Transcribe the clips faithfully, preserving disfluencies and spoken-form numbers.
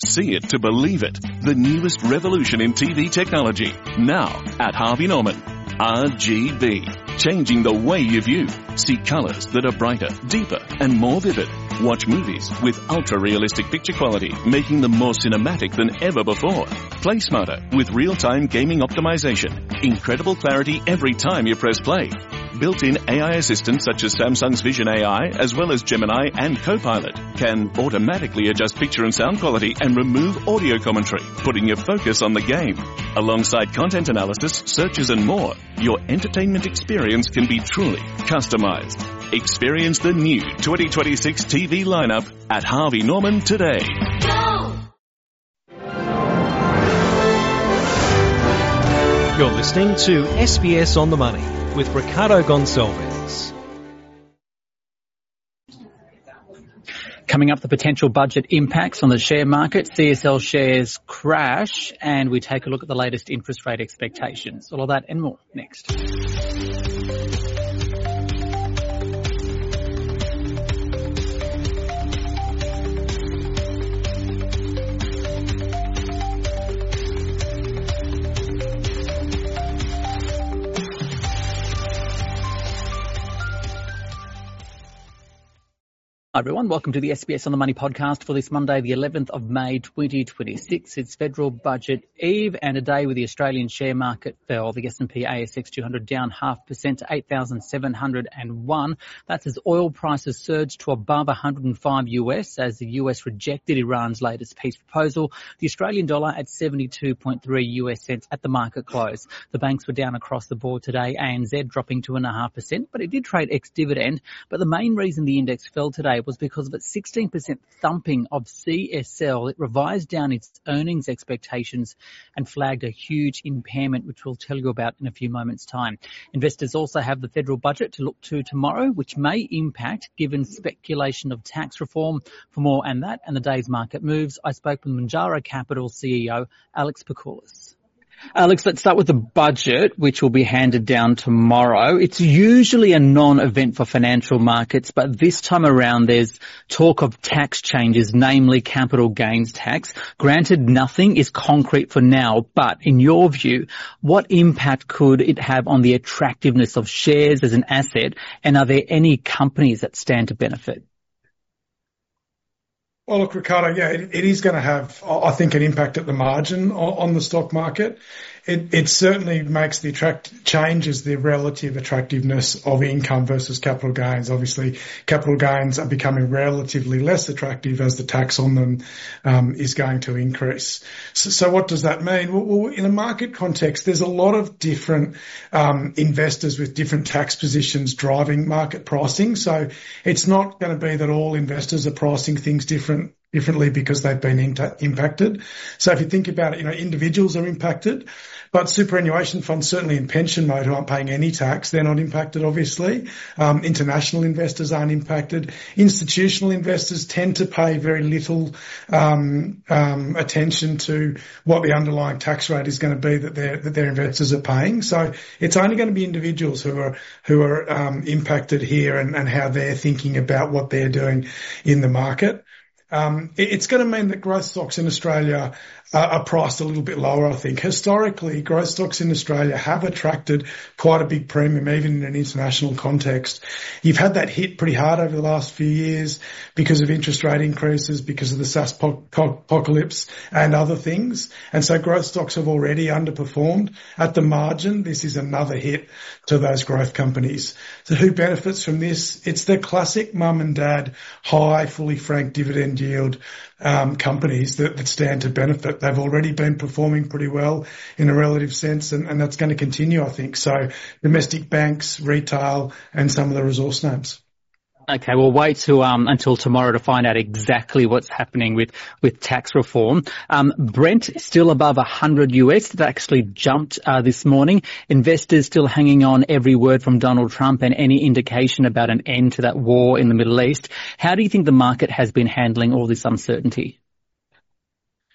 see it to believe it. The newest revolution in T V technology. Now at Harvey Norman. R G B. Changing the way you view. See colours that are brighter, deeper and more vivid. Watch movies with ultra-realistic picture quality, making them more cinematic than ever before. Play smarter with real-time gaming optimization. Incredible clarity every time you press play. Built-in A I assistants such as Samsung's Vision A I, as well as Gemini and Copilot, can automatically adjust picture and sound quality and remove audio commentary, putting your focus on the game. Alongside content analysis, searches and more, your entertainment experience can be truly customized. Experience the new twenty twenty-six T V lineup at Harvey Norman today. Go! You're listening to S B S On The Money with Ricardo Gonçalves. Coming up, the potential budget impacts on the share market. C S L shares crash, and we take a look at the latest interest rate expectations. All of that and more next. Hi everyone, welcome to the S B S On The Money podcast for this Monday, the eleventh of May twenty twenty-six. It's federal budget eve and a day where the Australian share market fell. The S and P A S X two hundred down half percent to eight thousand seven hundred one. That's as oil prices surged to above one hundred five U S as the U S rejected Iran's latest peace proposal. The Australian dollar at seventy-two point three U S cents at the market close. The banks were down across the board today, A N Z dropping two point five percent, but it did trade ex-dividend. But the main reason the index fell today was because of its sixteen percent thumping of C S L. It revised down its earnings expectations and flagged a huge impairment, which we'll tell you about in a few moments' time. Investors also have the federal budget to look to tomorrow, which may impact given speculation of tax reform. For more on that and the day's market moves, I spoke with Manjaro Capital C E O Alex Pakoulis. Alex, let's start with the budget, which will be handed down tomorrow. It's usually a non-event for financial markets, but this time around there's talk of tax changes, namely capital gains tax. Granted, nothing is concrete for now, but in your view, what impact could it have on the attractiveness of shares as an asset, and are there any companies that stand to benefit? Well, look, Ricardo, yeah, it, it is going to have, I think, an impact at the margin on, on the stock market. It, it certainly makes the attract changes the relative attractiveness of income versus capital gains. Obviously, capital gains are becoming relatively less attractive as the tax on them um, is going to increase. So, so what does that mean? Well, well, in a market context, there's a lot of different um, investors with different tax positions driving market pricing. So it's not going to be that all investors are pricing things different. differently because they've been inter- impacted. So if you think about it, you know, individuals are impacted, but superannuation funds, certainly in pension mode, who aren't paying any tax, they're not impacted, obviously. Um, international investors aren't impacted. Institutional investors tend to pay very little um, um, attention to what the underlying tax rate is going to be that their that their investors are paying. So it's only going to be individuals who are who are um, impacted here and, and how they're thinking about what they're doing in the market. Um, it's going to mean that growth stocks in Australia uh, are priced a little bit lower, I think. Historically, growth stocks in Australia have attracted quite a big premium, even in an international context. You've had that hit pretty hard over the last few years because of interest rate increases, because of the SaaS apocalypse and other things. And so growth stocks have already underperformed. At the margin, this is another hit to those growth companies. So who benefits from this? It's the classic mum and dad, high, fully franked dividend yield um, companies that, that stand to benefit. They've already been performing pretty well in a relative sense, and, and that's going to continue, I think. So domestic banks, retail, and some of the resource names. Okay, we'll wait to, um, until tomorrow to find out exactly what's happening with, with tax reform. Um, Brent still above one hundred U S. It actually jumped uh, this morning. Investors still hanging on every word from Donald Trump and any indication about an end to that war in the Middle East. How do you think the market has been handling all this uncertainty?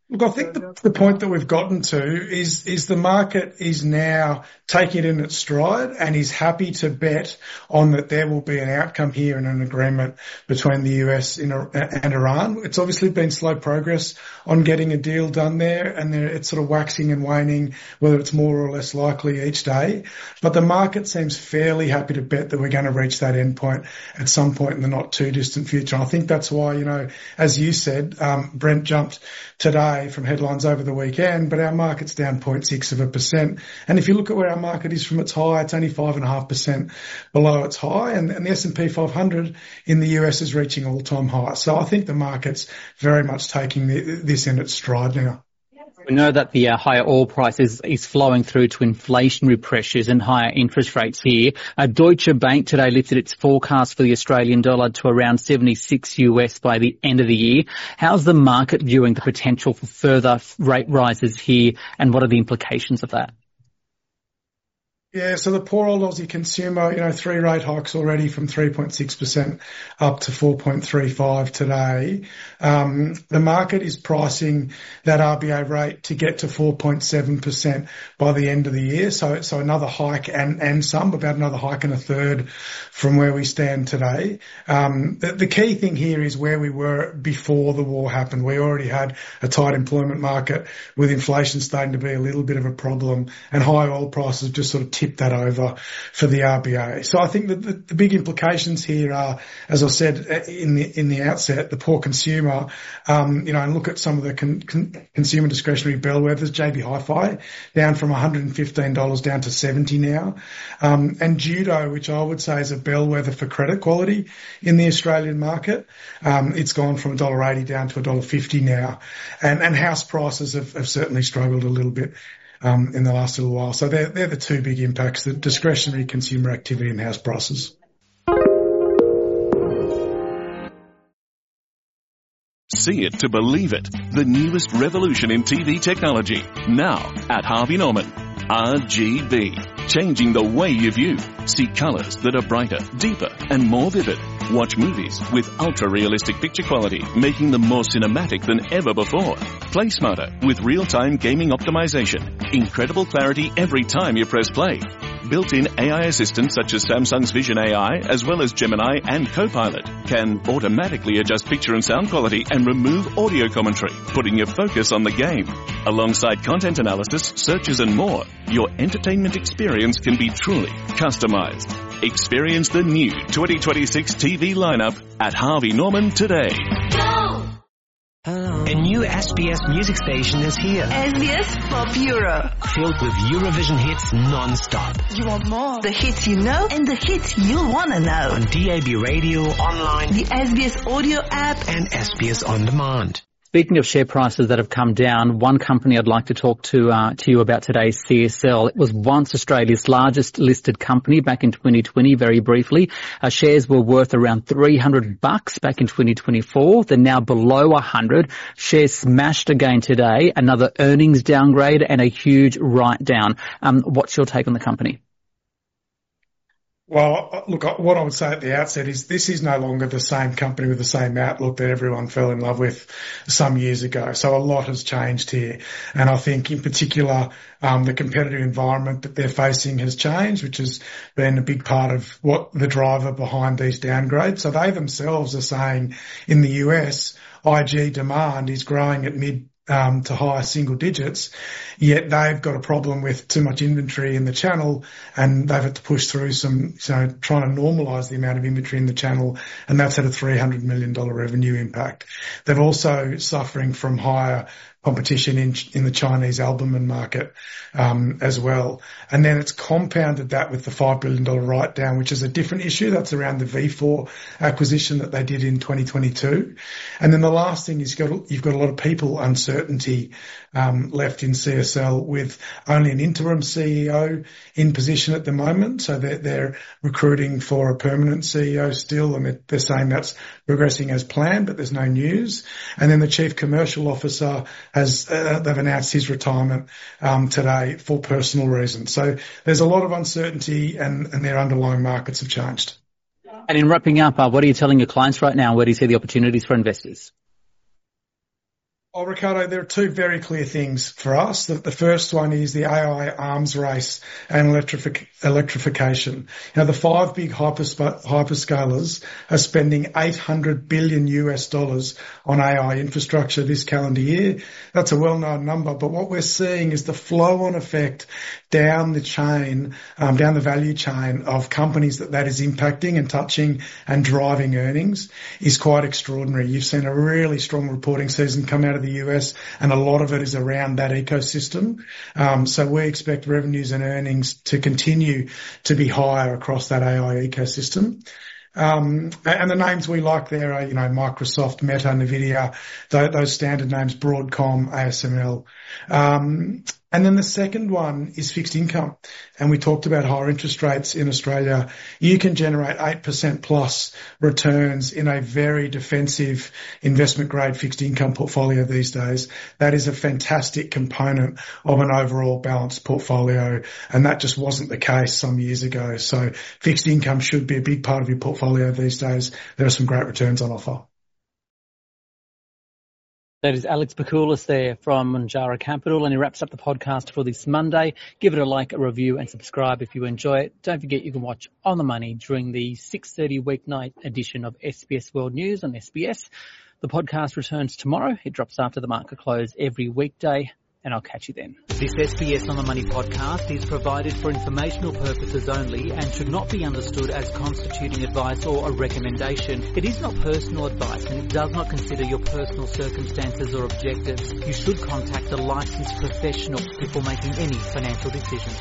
Look, I think the, the point that we've gotten to is is the market is now taking it in its stride and is happy to bet on that there will be an outcome here and an agreement between the U S and Iran. It's obviously been slow progress on getting a deal done there, and it's sort of waxing and waning, whether it's more or less likely each day. But the market seems fairly happy to bet that we're going to reach that endpoint at some point in the not too distant future. I think that's why, you know, as you said, um, Brent jumped today from headlines over the weekend, but our market's down zero point six of a percent. And if you look at where our market is from its high, it's only five and a half percent below its high, and, and the S and P five hundred in the U S is reaching all-time highs. So I think the market's very much taking the, this in its stride now. We know that the uh, higher oil price is, is flowing through to inflationary pressures and higher interest rates here. Uh, Deutsche Bank today lifted its forecast for the Australian dollar to around seventy-six U S by the end of the year. How's the market viewing the potential for further rate rises here, and what are the implications of that? Yeah, so the poor old Aussie consumer, you know, three rate hikes already from three point six percent up to four point three five today. Um, the market is pricing that R B A rate to get to four point seven percent by the end of the year. So, so another hike and, and some, about another hike and a third from where we stand today. Um, the, the key thing here is where we were before the war happened. We already had a tight employment market with inflation starting to be a little bit of a problem, and high oil prices just sort of tip that over for the R B A. So I think that the, the big implications here are, as I said in the in the outset, the poor consumer. Um, you know, and look at some of the con, con, consumer discretionary bellwethers. J B Hi-Fi down from one hundred fifteen dollars down to seventy now, um, and Judo, which I would say is a bellwether for credit quality in the Australian market. Um, it's gone from one dollar eighty down to one dollar fifty now, and and house prices have, have certainly struggled a little bit Um, in the last little while. So they're, they're the two big impacts, the discretionary consumer activity and house prices. See it to believe it. The newest revolution in T V technology. Now at Harvey Norman. R G B. Changing the way you view. See colours that are brighter, deeper and more vivid. Watch movies with ultra-realistic picture quality, making them more cinematic than ever before. Play smarter with real-time gaming optimization. Incredible clarity every time you press play. Built-in A I assistants such as Samsung's Vision A I, as well as Gemini and Copilot, can automatically adjust picture and sound quality and remove audio commentary, putting your focus on the game. Alongside content analysis, searches and more, your entertainment experience can be truly customized. Experience the new twenty twenty-six T V lineup at Harvey Norman today. Go! A new S B S music station is here. S B S Pop Euro. Filled with Eurovision hits non-stop. You want more? The hits you know and the hits you'll want to know. On D A B radio, online, the S B S audio app, and S B S On Demand. Speaking of share prices that have come down, one company I'd like to talk to uh, to you about today is C S L. It was once Australia's largest listed company back in twenty twenty, very briefly. Uh, shares were worth around three hundred bucks back in twenty twenty-four. They're now below one hundred. Shares smashed again today. Another earnings downgrade and a huge write-down. Um, what's your take on the company? Well, look, what I would say at the outset is this is no longer the same company with the same outlook that everyone fell in love with some years ago. So a lot has changed here. And I think in particular, um, the competitive environment that they're facing has changed, which has been a big part of what the driver behind these downgrades. So they themselves are saying in the U S, I G demand is growing at mid Um, to higher single digits, yet they've got a problem with too much inventory in the channel, and they've had to push through some, you know, trying to normalise the amount of inventory in the channel, and that's had a three hundred million dollars revenue impact. They're also suffering from higher competition in in the Chinese albumin market um, as well. And then it's compounded that with the five billion dollars write-down, which is a different issue. That's around the V four acquisition that they did in twenty twenty-two. And then the last thing is you've got, you've got a lot of people uncertainty um, left in C S L with only an interim C E O in position at the moment. So they're, they're recruiting for a permanent C E O still, and they're saying that's progressing as planned, but there's no news. And then the chief commercial officer has, uh, they've announced his retirement um, today for personal reasons. So there's a lot of uncertainty, and, and their underlying markets have changed. And in wrapping up, uh, what are you telling your clients right now? Where do you see the opportunities for investors? Oh, Ricardo, there are two very clear things for us. The, the first one is the A I arms race and electrific, electrification. You know, the five big hypersp- hyperscalers are spending eight hundred billion U S dollars on A I infrastructure this calendar year. That's a well-known number, but what we're seeing is the flow-on effect down the chain, um, down the value chain of companies that that is impacting and touching and driving earnings is quite extraordinary. You've seen a really strong reporting season come out of the U S, and a lot of it is around that ecosystem. Um, so we expect revenues and earnings to continue to be higher across that A I ecosystem. Um, and the names we like there are, you know, Microsoft, Meta, Nvidia, those, those standard names, Broadcom, A S M L. Um, and then the second one is fixed income. And we talked about higher interest rates in Australia. You can generate eight percent plus returns in a very defensive investment grade fixed income portfolio these days. That is a fantastic component of an overall balanced portfolio. And that just wasn't the case some years ago. So fixed income should be a big part of your portfolio these days. There are some great returns on offer. That is Alex Pakoulis there from Manjara Capital, and he wraps up the podcast for this Monday. Give it a like, a review, and subscribe if you enjoy it. Don't forget you can watch On the Money during the six thirty weeknight edition of S B S World News on S B S. The podcast returns tomorrow. It drops after the market close every weekday, and I'll catch you then. This S B S On the Money podcast is provided for informational purposes only and should not be understood as constituting advice or a recommendation. It is not personal advice and it does not consider your personal circumstances or objectives. You should contact a licensed professional before making any financial decisions.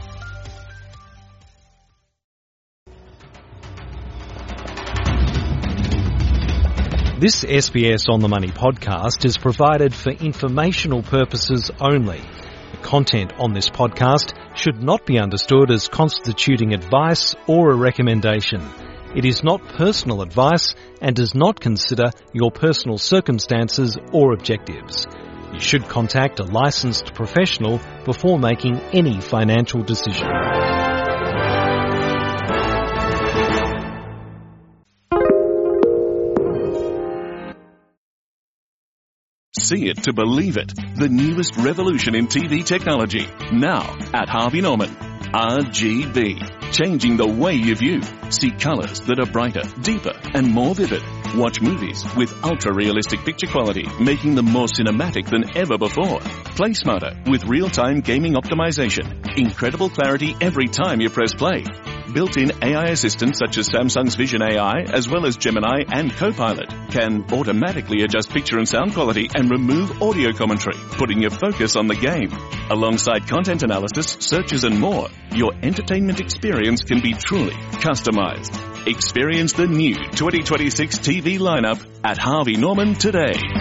This S B S On the Money podcast is provided for informational purposes only. The content on this podcast should not be understood as constituting advice or a recommendation. It is not personal advice and does not consider your personal circumstances or objectives. You should contact a licensed professional before making any financial decision. See it to believe it. The newest revolution in T V technology. Now at Harvey Norman. R G B. Changing the way you view. See colours that are brighter, deeper and more vivid. Watch movies with ultra-realistic picture quality, making them more cinematic than ever before. Play smarter with real-time gaming optimization. Incredible clarity every time you press play. Built-in A I assistants such as Samsung's Vision A I, as well as Gemini and Copilot, can automatically adjust picture and sound quality and remove audio commentary, putting your focus on the game. Alongside content analysis, searches and more, your entertainment experience can be truly customized. Experience the new twenty twenty-six T V lineup at Harvey Norman today.